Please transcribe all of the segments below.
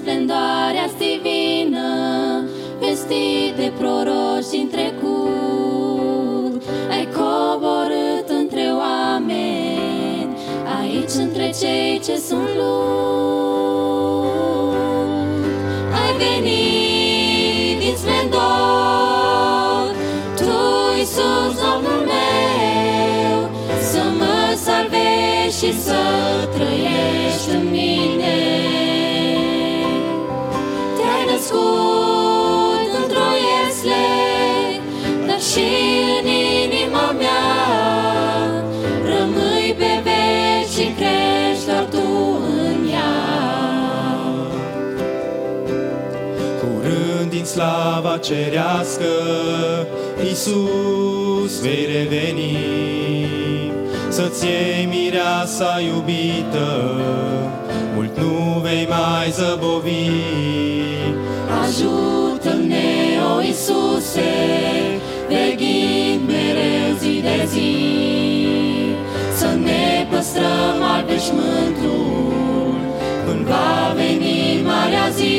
splendoarea divină, vestit de proroși din trecut. Ai coborât între oameni, aici între cei ce sunt luni. Ai venit din splendor, Tu, Iisus, Domnul meu, să mă salvezi și să trăiești în mine. Te-ai născut într-o iesle, dar și în inima mea rămâi pe veci și crești doar Tu în ea. Curând din slava cerească, Iisus, vei reveni, să-ți iei mireasa iubită, mult nu vei mai zăbovi. Ajută-ne, o Iisuse, veghind mereu zi de zi, să ne păstrăm al veșmântul când va veni marea zi.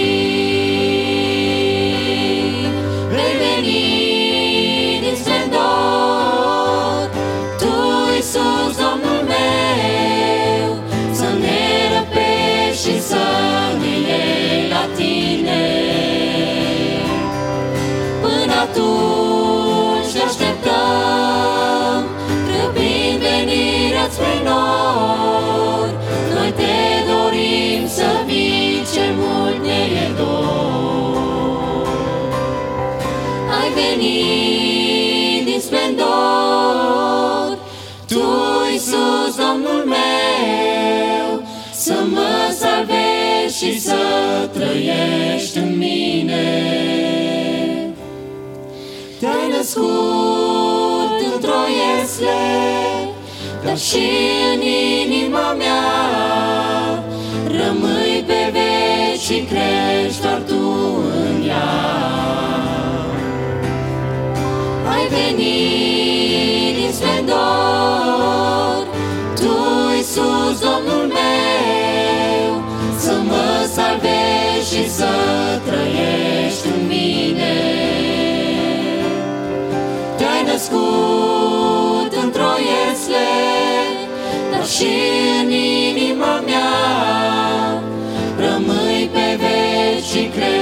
Vei veni din splendor, Tu, Iisus, Domnul meu, să ne răpești și să ne iei la Tine. Până atunci te așteptăm, grăbind venirea spre noi. Noi te dorim să vii, cel mult ne e dor. Ai venit din splendor, Tu, Iisus, Domnul meu, să mă salvezi și să trăiești în mine. Te-ai născut într-o iesle, dar și în inima mea rămâi pe veci și crești doar Tu în ea. Ai venit din splendor, Tu, Iisus, Domnul meu, să mă salvezi și să trăiești în mine. Te-ai născut într-o iesle, dar și în inima mea rămâi pe veci și crești